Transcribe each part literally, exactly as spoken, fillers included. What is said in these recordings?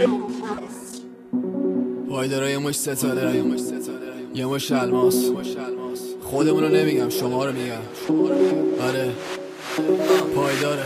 پایدارا یه مش ستاره یه مش الماس خودمونو نمیگم شما رو میگم آره پایداره.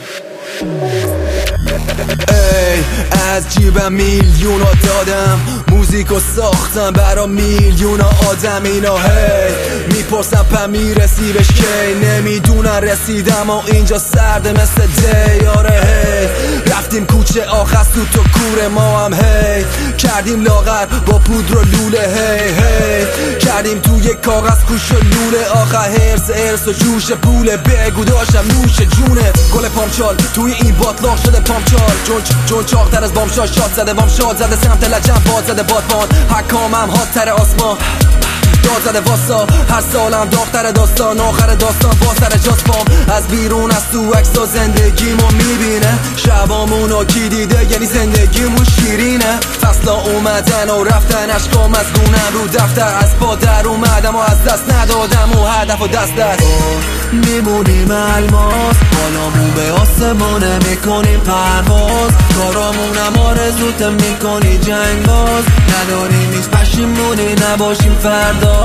ای از جیبم میلیونا دادم موزیکو ساختم برا میلیونا آدم اینا هی میپرسم پا میرسی بهش کی نمیدونن رسیدم و اینجا سرده مثل دی آره هی رفتیم کوچه آخر تو تو کوره ما هم هی کردیم لاغر با پودر و لوله هی هی کردیم توی کاغذ کوش و لوله آخر هرس ارس و جوش پوله بگو داشتم نوش جونه گل پامچال توی این باطلاق شده پامچال جون جون چاقتر از بامشا شاد زده بام شاد زده سمت لجم باد زده بادبان حکامم هاتر آسمان داد زده واسا هر سالم داختر داستان آخر داستان با سر جاسپام از بیرون از تو عکسا زندگیمو میبینه شبامونو کی دیده یعنی زندگیمون شیرینه فصلا اومدن و رفتن اشکام از گونم رو دفتر از پا در اومدم و از دست ندادم و هدف و دست دست میمونیم الماس بالامون به آسمونه میکنیم پرواز کارامونم آرزوت میکنی جنگ باز نداریم هیچ پشیمونی نباشیم فردا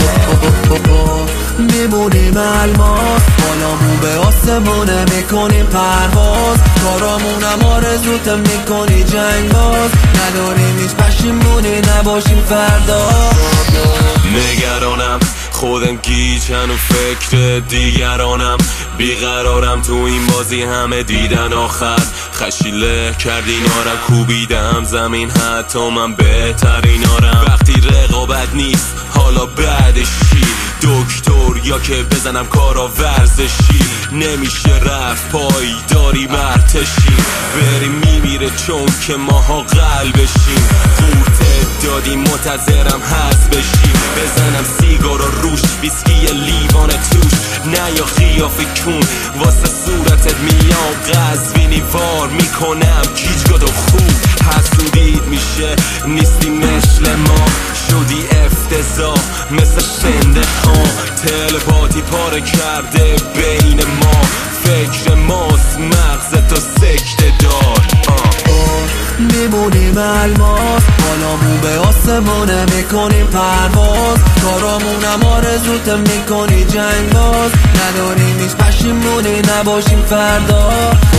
میمونیم الماس بالامون به آسمونه میکنیم پرواز کارامونم آرزوت میکنی جنگ باز نداریم هیچ پشیمونی نباشیم فردا نگرانم خودم گیجن و فکر دیگرانم بیقرارم تو این بازی همه دیدن آخر خشیله کردین آرم کوبیدم زمین حتی من بهترین آرم وقتی رقابت نیست حالا بعدش چی دکتر یا که بزنم کارا ورزشی نمیشه رفت پایداری مرتشی بریم میمیره چون که ماها قلبشیم قورته دادیم منتظرم حذف بشیم بزنم سیگار و روش ویسکی لیوان توش نه یا خیافه کون واسه صورتت میام قزوینی وار میکنم گیجگاد و خوب حسودید میشه نیستی مثل ما شدی افتضاح مثل شنده ها تلپاتی پاره کرده بین ما فکر ماست مغز تو سکته دار میمونیم الماس بالامون به آسمونه میکنیم پرواز کارامونم آرزوت میکنی جنگ باز نداریم هیچ پشیمونی نباشیم فردا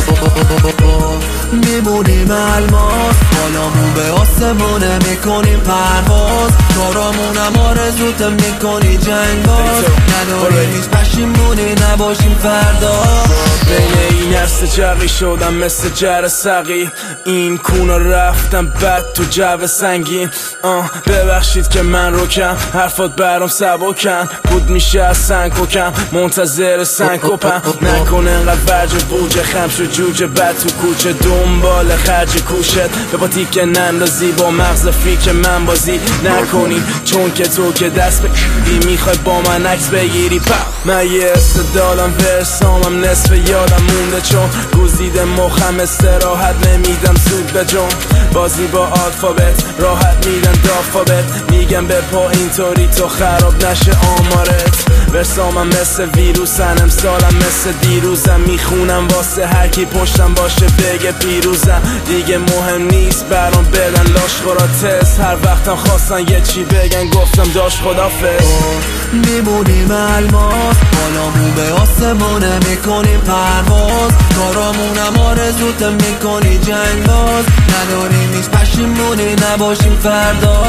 میمونیم الماس بالامون به آسمونه میکنیم پرواز کارامونم آرزوت میکنی جنگ باز نداریم هیچ پشیمونی نباشیم فردا بین این عرصه جقی شدم مثل جر سقی این کونا رفتم بد تو جو سنگین آه ببخشید که من روکم حرفات برام سبکن بود میشه از سنگ کم منتظر سنگ کپم نکن انقدر ورج بوجه خم شو جوجه بد تو کوچه دنبال خرج کوشت به با تیکه نندازی با مغز فیک من بازی نکنی چون که تو که دست بگیری میخوای با من عکس بگیری پا من یه استدالم ورسامم نصف یادم مونده چون گزیده مخم استراحت نمیدم زود به جون بازی با آلفابت راحت میدن دافابت میگم به پا اینطوری تو خراب نشه آمارت ورسامم مثل ویروسن امسالم مثل دیروزم میخونم واسه هر کی پشتم باشه بگه پیروزم دیگه مهم نیست برام بدن لاش خورا تست هر وقتم خواستن یه چی بگن گفتم داش خدافظ میمونیم الماس بالامون به آسمونه میکنیم پرواز کارامونم آرزوت میکنی جنگ باز نداریم هیچ پشیمونی نباشیم فردا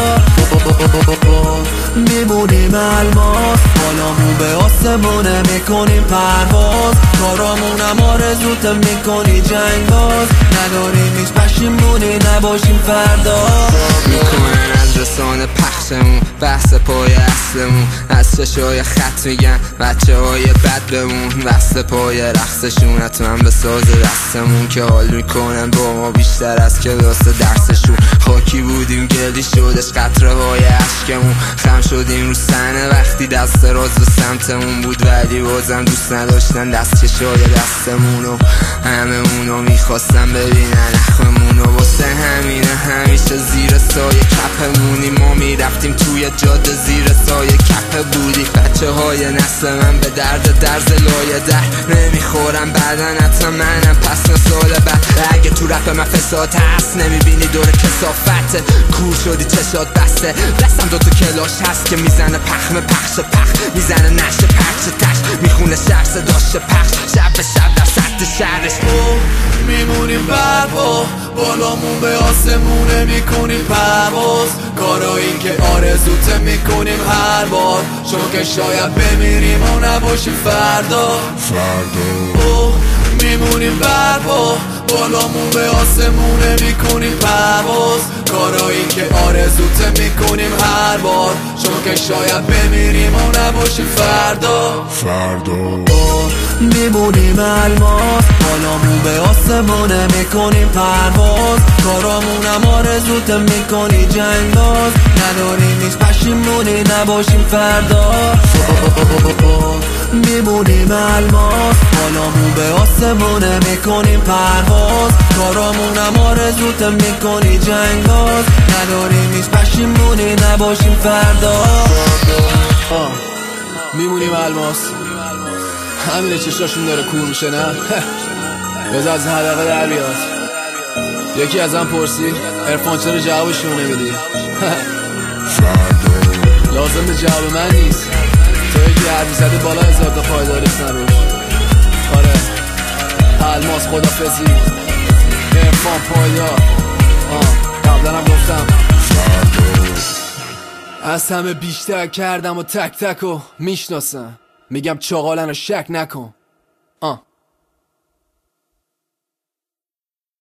میمونیم الماس بالامون به آسمونه میکنیم پرواز کارامونم آرزوت میکنی جنگ باز نداریم هیچ پشیمونی نباشیم فردا میکنن از رسانه پخشمون بحث پای اصلمون از چشای خط میگن بچه های بد بمون وصل پای رقصشون حتما به ساز دستمون که حال میکنن با ما بیشتر از کلاس درسشون خاکی بودیم گلی شدش قطره های عشقمون خم شدیم رو صحنه وقتی دست راز به سمتمون بود ولی بازم دوست نداشتن دست چشای دستمونو همه اونو میخواستن ببینن اخمونو واسه همینه همیشه زیر سایه کپمونی ما میرفتیم توی جاده زیر سایه کپ بودی بچه های نسل من به درد درز لایه در نمیخورن دورم بعدن حتی منم پس نسال بعد اگه تو رپ من فساد هست نمیبینی دور کسافته کور شدی چشات بسته دستم دو تا کلاش هست که میزنه پخم پخش پخ میزنه نشه پخش تش میخونه شهر صداش پخش شب به شب در سطح شهرش میمونیم برپا بالامون به آسمونه میکنیم پرواز کارایی که آرزوته میکنیم هر بار چون که شاید بمیریم و نباشیم فردا فردا میمونیم برپا بالامون به آسمونه میکنیم پرواز کارایی که آرزوته میکنیم هر بار چون که شاید بمیریم و نباشیم فردا فردا میمونیم الماس بالامون به آسمونه میکنیم پرواز کارامونم آرزوته میکنی جنگ باز نداریم هیچ پشیمونی نباشیم فردا میمونیم الماس بالامون به آسمونه میکنیم پرواز کارامونم آرزوته میکنی جنگ باز نداریم هیچ پشیمونی نباشیم فردا میمونیم الماس همینه چشاشون داره کور میشه نه بذار از حلقه در بیاد یکی ازم پرسید عرفان چرا جوابشون نمیدی لازم به جواب من نیست تو یکی حرفی زده بالا هزار تا پایدارش نروش آره الماس خدافزی عرفان پایدار قبلا هم گفتم از همه بیشتر کردم و تک تک و میشناسم میگم چاقالن رو شک نکن آه